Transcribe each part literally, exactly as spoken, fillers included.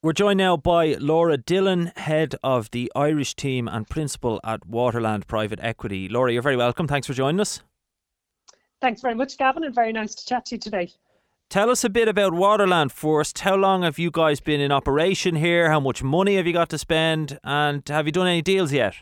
We're joined now by Laura Dillon, head of the Irish team and principal at Waterland Private Equity. Laura, you're very welcome. Thanks for joining us. Thanks very much, Gavin, and very nice to chat to you today. Tell us a bit about Waterland first. How long have you guys been in operation here? How much money have you got to spend? And have you done any deals yet?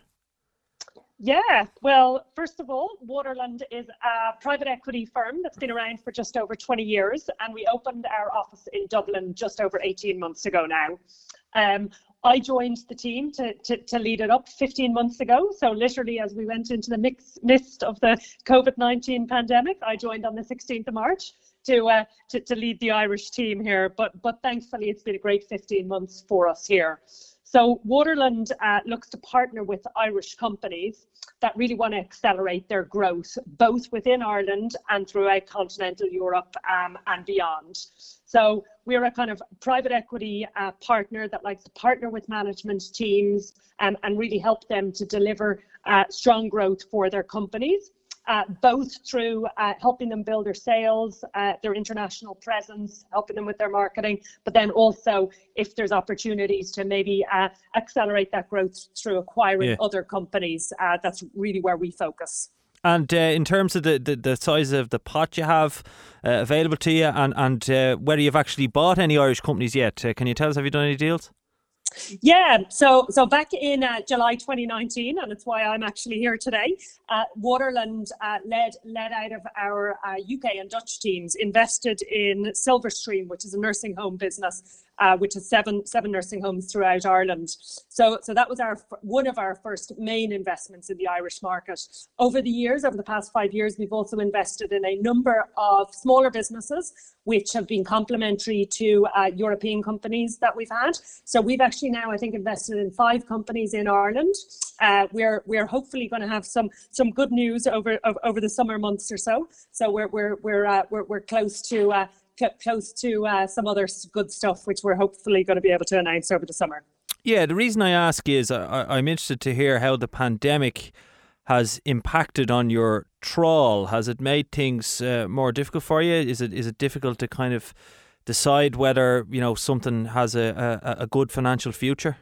Yeah, well, first of all, Waterland is a private equity firm that's been around for just over twenty years, and we opened our office in Dublin just over eighteen months ago now. Um, I joined the team to, to, to lead it up fifteen months ago. So literally as we went into the mix, midst of the COVID nineteen pandemic, I joined on the sixteenth of March to, uh, to, to lead the Irish team here. But, but thankfully, it's been a great fifteen months for us here. So Waterland uh, looks to partner with Irish companies that really want to accelerate their growth, both within Ireland and throughout continental Europe um, and beyond. So we're a kind of private equity uh, partner that likes to partner with management teams um, and really help them to deliver uh, strong growth for their companies. Uh, both through uh, helping them build their sales, uh, their international presence, helping them with their marketing, but then also if there's opportunities to maybe uh, accelerate that growth through acquiring yeah. other companies, uh, that's really where we focus. And uh, in terms of the, the, the size of the pot you have uh, available to you and, and uh, whether you've actually bought any Irish companies yet, uh, can you tell us, have you done any deals? Yeah, so so back in uh, July twenty nineteen, and it's why I'm actually here today, uh, Waterland uh, led led out of our uh, U K and Dutch teams, invested in Silverstream, which is a nursing home business, uh, which is seven seven nursing homes throughout Ireland. So so that was our one of our first main investments in the Irish market. Over the years, over the past five years, we've also invested in a number of smaller businesses, which have been complementary to uh, European companies that we've had. So we've actually now, I think, invested in five companies in Ireland. Uh, we're we're hopefully going to have some some good news over over, over the summer months or so. So we're we're we're uh, we're, we're close to uh, cl- close to uh, some other good stuff, which we're hopefully going to be able to announce over the summer. Yeah, the reason I ask is I, I'm interested to hear how the pandemic has impacted on your trawl. Has it made things uh, more difficult for you? Is it is it difficult to kind of decide whether, you know, something has a, a, a good financial future?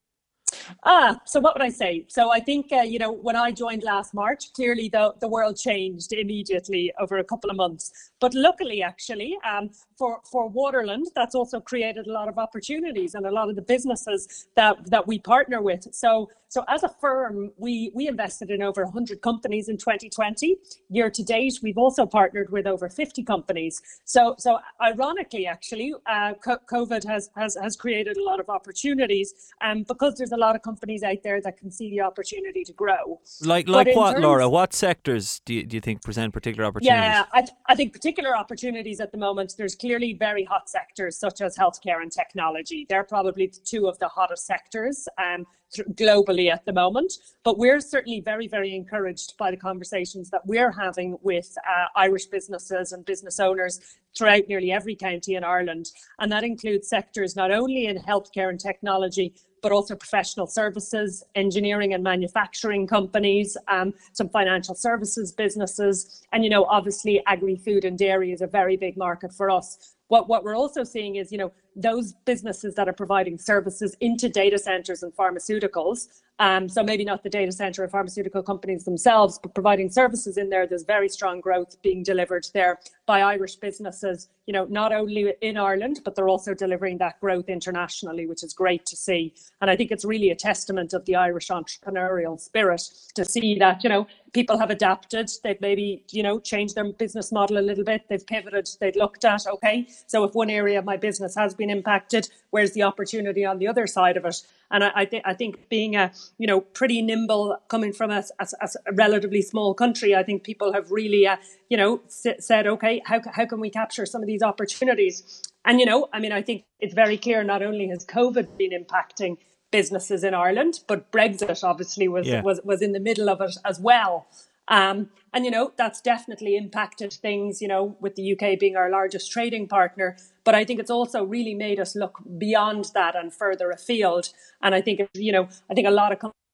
Ah, so what would I say? So I think, uh, you know, when I joined last March, clearly the, the world changed immediately over a couple of months. But luckily, actually, um, for, for Waterland, that's also created a lot of opportunities and a lot of the businesses that, that we partner with. So so as a firm, we, we invested in over one hundred companies in twenty twenty. Year to date, we've also partnered with over fifty companies. So so ironically, actually, uh, COVID has, has, has created a lot of opportunities um, because there's a lot of companies out there that can see the opportunity to grow. Like like what, terms, Laura? What sectors do you, do you think present particular opportunities? Yeah, I, th- I think particular opportunities at the moment, there's clearly very hot sectors such as healthcare and technology. They're probably two of the hottest sectors um, th- globally at the moment. But we're certainly very, very encouraged by the conversations that we're having with uh, Irish businesses and business owners throughout nearly every county in Ireland. And that includes sectors not only in healthcare and technology, but also professional services, engineering and manufacturing companies, um, some financial services businesses, and, you know, obviously agri-food and dairy is a very big market for us. What what we're also seeing is, you know, those businesses that are providing services into data centers and pharmaceuticals. Um, so maybe not the data center and pharmaceutical companies themselves, but providing services in there. There's very strong growth being delivered there by Irish businesses, you know, not only in Ireland, but they're also delivering that growth internationally, which is great to see. And I think it's really a testament of the Irish entrepreneurial spirit to see that, you know, people have adapted. They've maybe, you know, changed their business model a little bit. They've pivoted. They've looked at, okay, so if one area of my business has been impacted, where's the opportunity on the other side of it? And I, I think I think being a, you know, pretty nimble, coming from a, a, a relatively small country, I think people have really, uh, you know, said, okay, how how can we capture some of these opportunities? And, you know, I mean, I think it's very clear not only has COVID been impacting businesses in Ireland, but Brexit obviously was yeah. was was in the middle of it as well. Um, and, you know, that's definitely impacted things, you know, with the U K being our largest trading partner. But I think it's also really made us look beyond that and further afield. And I think, you know, I think a lot of companies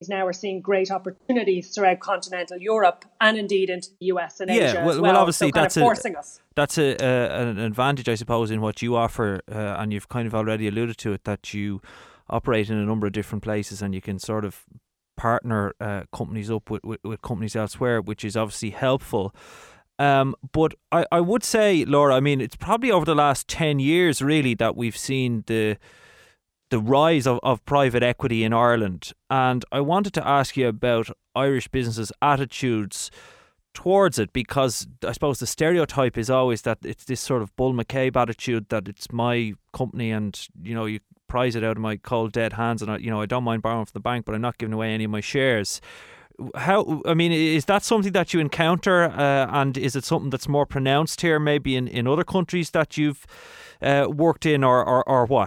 now are seeing great opportunities throughout continental Europe and indeed into the U S and yeah, Asia well, as well. well obviously so kind that's of forcing a, us. That's a, a, an advantage, I suppose, in what you offer, uh, and you've kind of already alluded to it, that you operate in a number of different places and you can sort of partner uh, companies up with, with, with companies elsewhere, which is obviously helpful. Um, but I, I would say, Laura, I mean, it's probably over the last ten years really that we've seen the the rise of, of private equity in Ireland. And I wanted to ask you about Irish businesses' attitudes towards it, because I suppose the stereotype is always that it's this sort of Bull McCabe attitude, that it's my company and, you know, you prize it out of my cold dead hands, and I, you know, I don't mind borrowing from the bank, but I'm not giving away any of my shares. How, I mean, is that something that you encounter, uh, and is it something that's more pronounced here, maybe in, in other countries that you've uh, worked in, or, or, or what?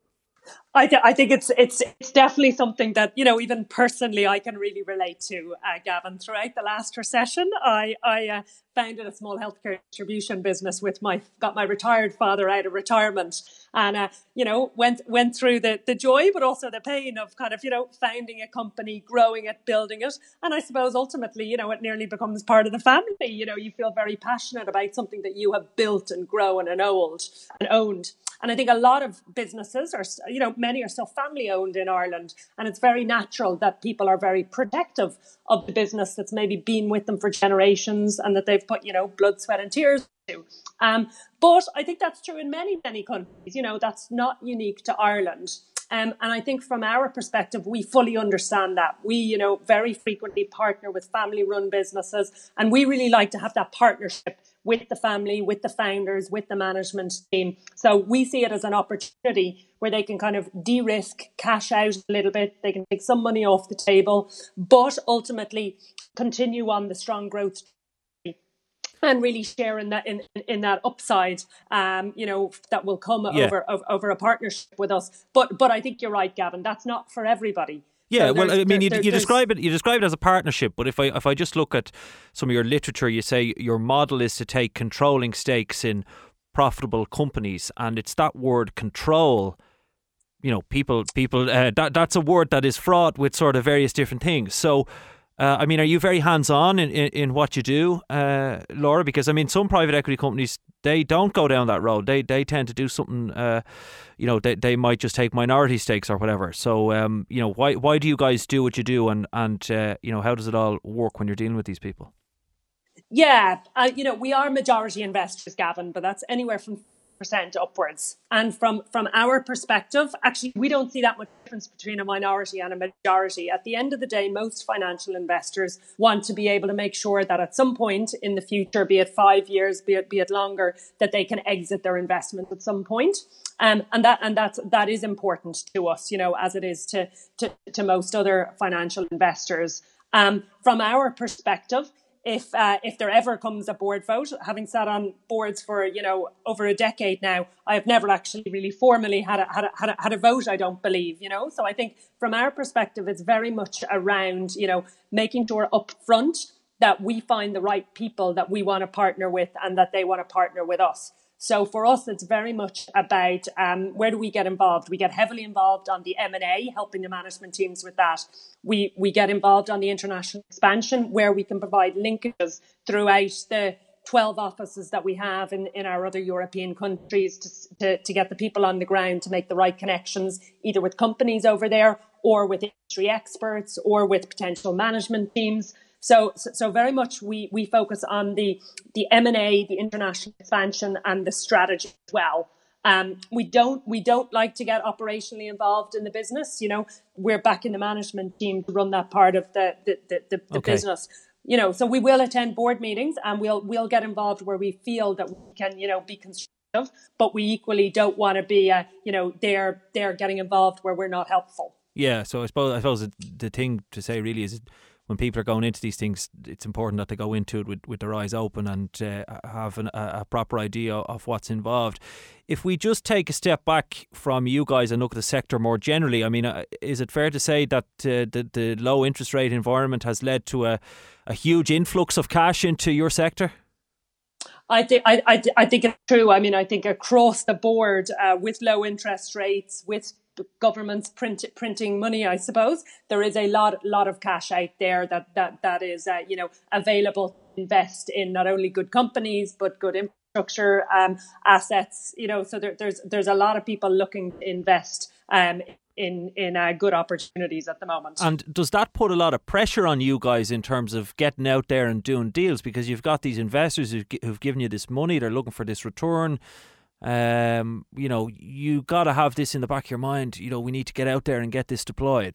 I, th- I think it's it's it's definitely something that, you know, even personally I can really relate to, uh, Gavin. Throughout the last recession, I I uh, founded a small healthcare distribution business with my got my retired father out of retirement, and uh, you know went went through the the joy but also the pain of kind of, you know, founding a company, growing it, building it, and I suppose ultimately, you know, it nearly becomes part of the family. You know, you feel very passionate about something that you have built and grown and owned and owned. And I think a lot of businesses are, you know, many are still family owned in Ireland. And it's very natural that people are very protective of the business that's maybe been with them for generations and that they've put, you know, blood, sweat and tears into. Um, but I think that's true in many, many countries. You know, that's not unique to Ireland. Um, and I think from our perspective, we fully understand that. We, you know, very frequently partner with family-run businesses, and we really like to have that partnership with the family, with the founders, with the management team. So we see it as an opportunity where they can kind of de-risk, cash out a little bit, they can take some money off the table, but ultimately continue on the strong growth and really share in that in, in that upside, um, you know, that will come yeah. over, over over a partnership with us. But but I think you're right, Gavin. That's not for everybody. Yeah, so well, I mean, you, there, you describe it you describe it as a partnership. But if I if I just look at some of your literature, you say your model is to take controlling stakes in profitable companies, and it's that word control. You know, people people uh, that that's a word that is fraught with sort of various different things. So. Uh, I mean, are you very hands-on in, in, in what you do, uh, Laura? Because, I mean, some private equity companies, they don't go down that road. They they tend to do something, uh, you know, they, they might just take minority stakes or whatever. So, um, you know, why why do you guys do what you do? And, and uh, you know, how does it all work when you're dealing with these people? Yeah, uh, you know, we are majority investors, Gavin, but that's anywhere from percent upwards. And from from our perspective, actually, we don't see that much difference between a minority and a majority. At the end of the day, most financial investors want to be able to make sure that at some point in the future, be it five years, be it be it longer, that they can exit their investment at some point. Um, and that and that's that is important to us, you know, as it is to to, to most other financial investors. Um, from our perspective, If uh, if there ever comes a board vote, having sat on boards for, you know, over a decade now, I have never actually really formally had a, had a, had a, had a vote, I don't believe, you know. So I think from our perspective, it's very much around, you know, making sure up front that we find the right people that we want to partner with and that they want to partner with us. So for us, it's very much about um, where do we get involved? We get heavily involved on the M and A, helping the management teams with that. We we get involved on the international expansion, where we can provide linkages throughout the twelve offices that we have in, in our other European countries to, to, to get the people on the ground to make the right connections, either with companies over there or with industry experts or with potential management teams. So, so, so very much we, we focus on the, the M and A, the international expansion and the strategy as well. Um, we don't, we don't like to get operationally involved in the business. You know, we're back in the management team to run that part of the, the, the, the, the okay. business. You know, so we will attend board meetings and we'll, we'll get involved where we feel that we can, you know, be constructive, but we equally don't want to be, uh, you know, they're, they're getting involved where we're not helpful. Yeah. So I suppose, I suppose the thing to say really is, when people are going into these things, it's important that they go into it with, with their eyes open and uh, have an, a, a proper idea of what's involved. If we just take a step back from you guys and look at the sector more generally, I mean, uh, is it fair to say that uh, the, the low interest rate environment has led to a, a huge influx of cash into your sector? I think I, I, I think it's true. I mean, I think across the board, uh, with low interest rates, with governments print, printing money, I suppose, there is a lot lot of cash out there that that that is uh, you know available to invest in not only good companies but good infrastructure um, assets. You know, so there, there's there's a lot of people looking to invest um, in in uh, good opportunities at the moment. And does that put a lot of pressure on you guys in terms of getting out there and doing deals, because you've got these investors who've, who've given you this money, they're looking for this return. Um, you know, you got to have this in the back of your mind. You know, we need to get out there and get this deployed.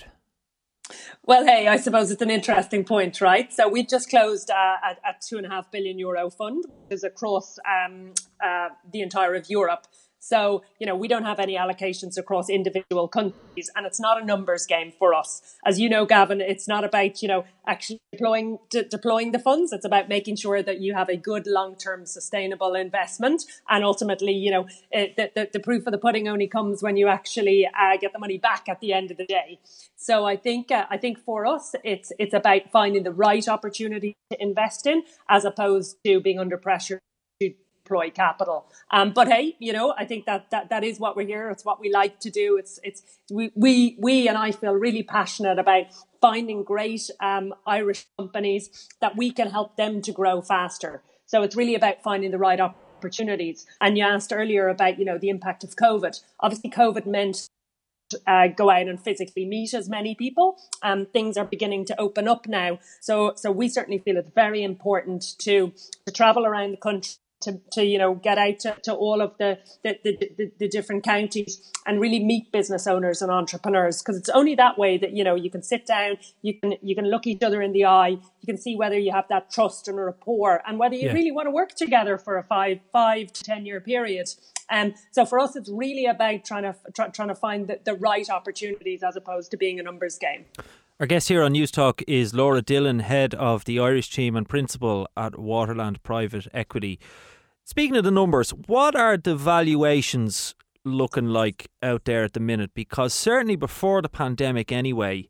Well, hey, I suppose it's an interesting point, right? So we've just closed uh, a, a two and a half billion euro fund, which is across um, uh, the entire of Europe. So, you know, we don't have any allocations across individual countries, and it's not a numbers game for us. As you know, Gavin, it's not about, you know, actually deploying de- deploying the funds. It's about making sure that you have a good long-term sustainable investment. And ultimately, you know, it, the, the, the proof of the pudding only comes when you actually uh, get the money back at the end of the day. So I think uh, I think for us, it's it's about finding the right opportunity to invest in, as opposed to being under pressure to deploy capital. Um, but hey, you know, I think that, that that is what we're here. It's what we like to do. It's it's we we, we and I feel really passionate about finding great um, Irish companies that we can help them to grow faster. So it's really about finding the right opportunities. And you asked earlier about, you know, the impact of COVID. Obviously, COVID meant Uh, go out and physically meet as many people. Um, things are beginning to open up now. So so we certainly feel it's very important to to travel around the country, to, to you know, get out to, to all of the the, the, the the different counties and really meet business owners and entrepreneurs, because it's only that way that, you know, you can sit down, you can you can look each other in the eye, you can see whether you have that trust and rapport, and whether you Yeah. really want to work together for a five five to ten year period. Um, so for us, it's really about trying to try, trying to find the, the right opportunities as opposed to being a numbers game. Our guest here on News Talk is Laura Dillon, head of the Irish team and principal at Waterland Private Equity. Speaking of the numbers, what are the valuations looking like out there at the minute? Because certainly before the pandemic anyway,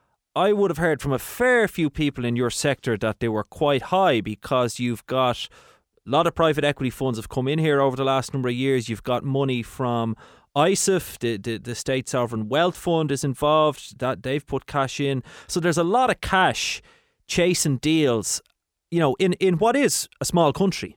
I would have heard from a fair few people in your sector that they were quite high, because you've got a lot of private equity funds have come in here over the last number of years. You've got money from I S I F, the, the, the State Sovereign Wealth Fund is involved, that they've put cash in. So there's a lot of cash chasing deals, you know, in, in what is a small country.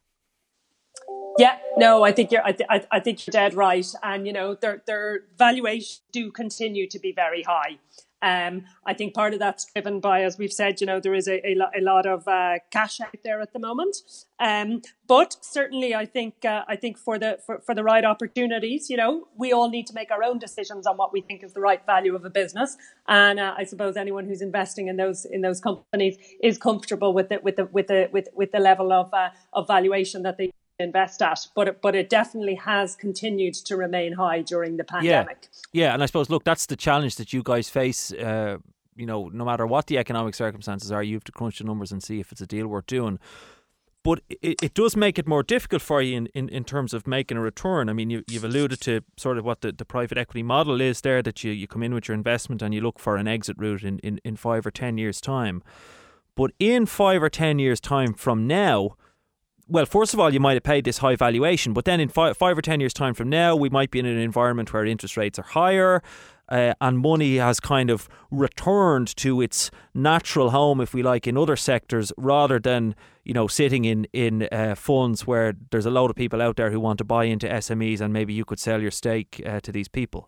Yeah, no, I think you're. I, th- I, I think you're dead right, and you know, their their valuations do continue to be very high. Um, I think part of that's driven by, as we've said, you know, there is a, a, lo- a lot of uh, cash out there at the moment. Um, but certainly, I think uh, I think for the for, for the right opportunities, you know, we all need to make our own decisions on what we think is the right value of a business. And uh, I suppose anyone who's investing in those in those companies is comfortable with it with the with the with with the level of uh, of valuation that they invest at, but it, but it definitely has continued to remain high during the pandemic. Yeah, yeah, and I suppose, look, that's the challenge that you guys face. Uh, you know, no matter what the economic circumstances are, you have to crunch the numbers and see if it's a deal worth doing. But it, it does make it more difficult for you in, in, in terms of making a return. I mean, you, you've alluded to sort of what the, the private equity model is there, that you, you come in with your investment and you look for an exit route in, in, in five or ten years' time. But in five or ten years' time from now, well, first of all, you might have paid this high valuation, but then in five, five or ten years' time from now, we might be in an environment where interest rates are higher uh, and money has kind of returned to its natural home, if we like, in other sectors, rather than, you know, sitting in, in uh, funds where there's a load of people out there who want to buy into S M Es and maybe you could sell your stake uh, to these people.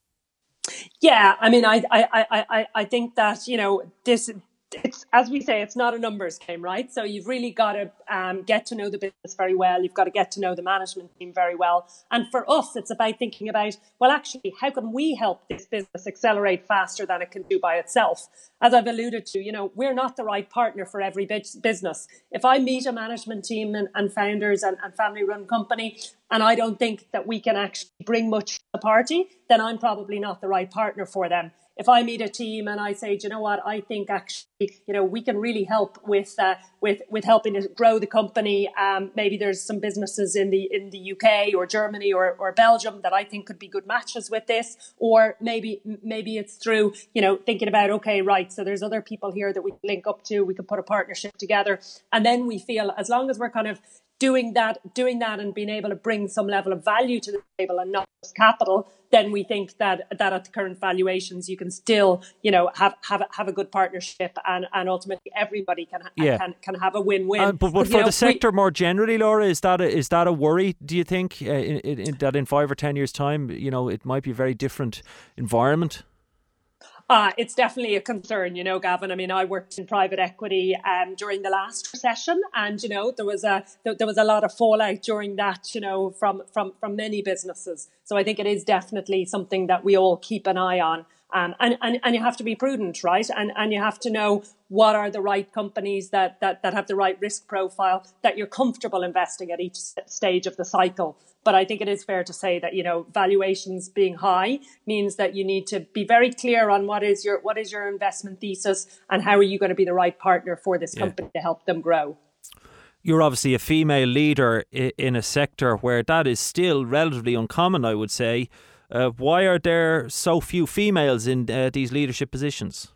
Yeah, I mean, I, I, I, I, I think that, you know, this... It's, as we say, it's not a numbers game, right? So you've really got to um, get to know the business very well. You've got to get to know the management team very well. And for us, it's about thinking about, well, actually, how can we help this business accelerate faster than it can do by itself? As I've alluded to, you know, we're not the right partner for every business. If I meet a management team and, and founders and, and family-run company, and I don't think that we can actually bring much to the party, then I'm probably not the right partner for them. If I meet a team and I say, do you know what, I think actually, you know, we can really help with uh, with with helping to grow the company. Um, maybe there's some businesses in the in the U K or Germany or, or Belgium that I think could be good matches with this. Or maybe maybe it's through, you know, thinking about, okay, right, so there's other people here that we can link up to. We can put a partnership together. And then we feel, as long as we're kind of doing that, doing that and being able to bring some level of value to the table and not just capital, then we think that that at the current valuations you can still, you know, have have have a good partnership, and, and ultimately everybody can yeah. can can have a win-win. Uh, but but for you know, the sector we, more generally, Laura, is that a, is that a worry? Do you think uh, in, in, that in five or ten years' time, you know, it might be a very different environment? Uh, it's definitely a concern, you know, Gavin. I mean, I worked in private equity um, during the last recession, and, you know, there was a there, there was a lot of fallout during that, you know, from, from, from many businesses. So I think it is definitely something that we all keep an eye on. Um, and, and, and you have to be prudent, right? And, and you have to know what are the right companies that, that, that have the right risk profile, that you're comfortable investing at each stage of the cycle. But I think it is fair to say that, you know, valuations being high means that you need to be very clear on what is your what is your investment thesis and how are you going to be the right partner for this yeah. company to help them grow. You're obviously a female leader in a sector where that is still relatively uncommon, I would say. Uh, why are there so few females in uh, these leadership positions?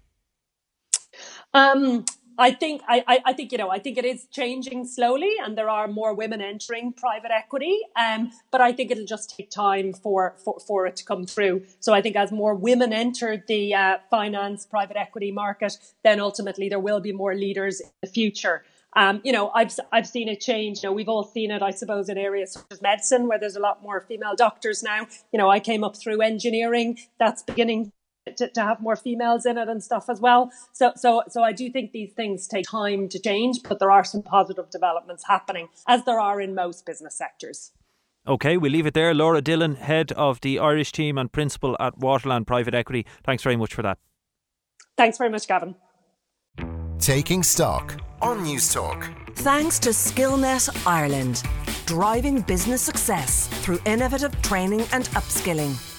Um. I think I, I think you know I think it is changing slowly, and there are more women entering private equity. Um, but I think it'll just take time for for, for it to come through. So I think as more women enter the uh, finance private equity market, then ultimately there will be more leaders in the future. Um, you know, I've I've seen it change. You know, we've all seen it, I suppose, in areas such as medicine, where there's a lot more female doctors now. You know, I came up through engineering. That's beginning To, to have more females in it and stuff as well. So, so, so I do think these things take time to change, but there are some positive developments happening, as there are in most business sectors. Okay, we'll leave it there. Laura Dillon, head of the Irish team and principal at Waterland Private Equity. Thanks very much for that. Thanks very much, Gavin. Taking Stock on Newstalk. Thanks to Skillnet Ireland, driving business success through innovative training and upskilling.